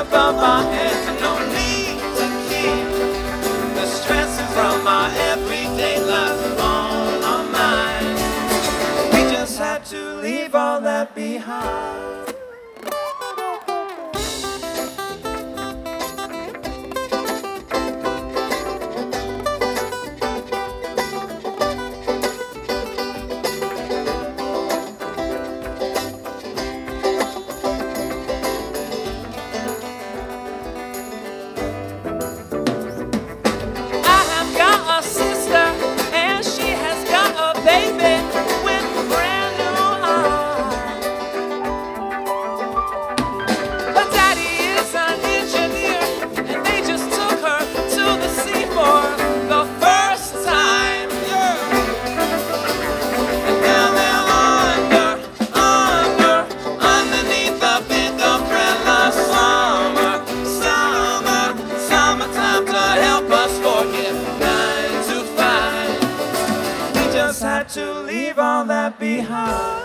above my head. No need to keep the stresses from my everyday life on our mind. We just had to leave all that behind. Had to leave all that behind.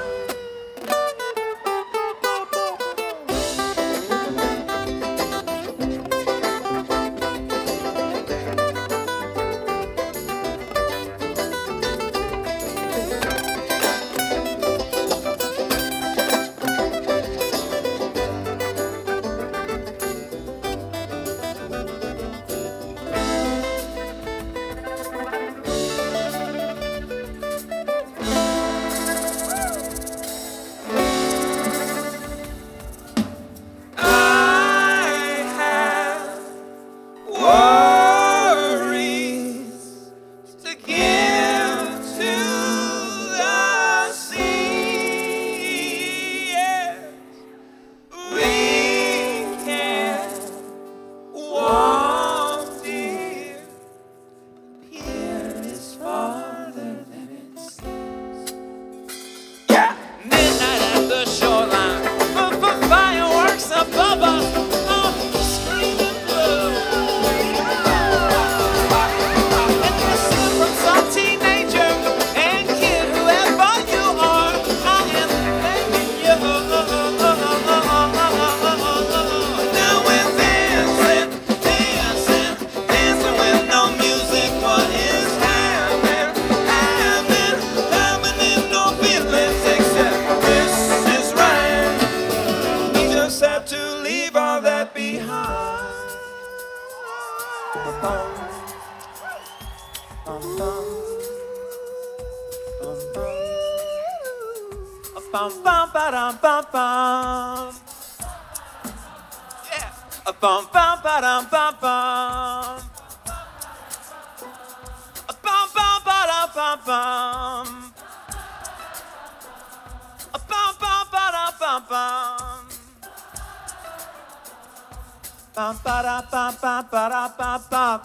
Bum bum ba dum bum bum. Yeah. A bum bum ba dum bum bum. A bum bum ba dum bum bum. A bum bum ba dum bum bum. Bum ba da bum bum ba da bum bum.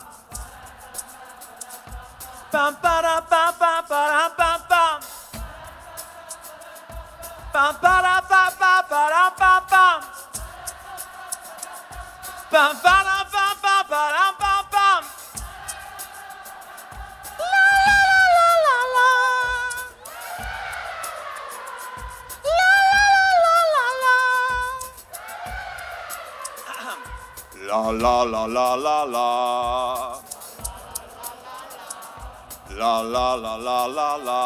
Bum ba da bum bum ba da bum bum. Bum ba da bum bum ba da bum bum. Bum ba da bum bum ba da bum bum. La la la la la. La la la la la. La la la la la la. La la la la la la.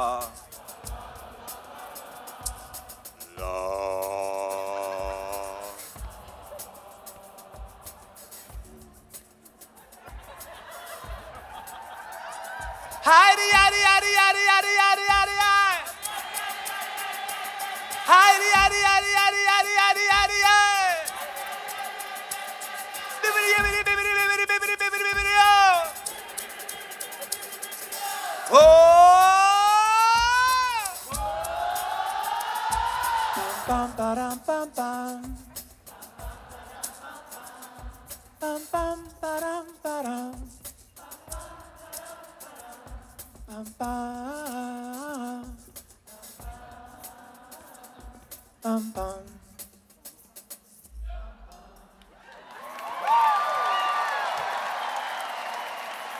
Heidi, Heidi, Heidi, Heidi, Heidi, Heidi, Heidi, Heidi, Heidi, Heidi, Heidi, Heidi, Heidi, Heidi, bibbidi, bibbidi, bibbidi, bibbidi, bibbidi, bibbidi, bibbidi, oh. Bum ba dum bum bum. Bum bum ba dum ba dum. Bum bum. Bum bum.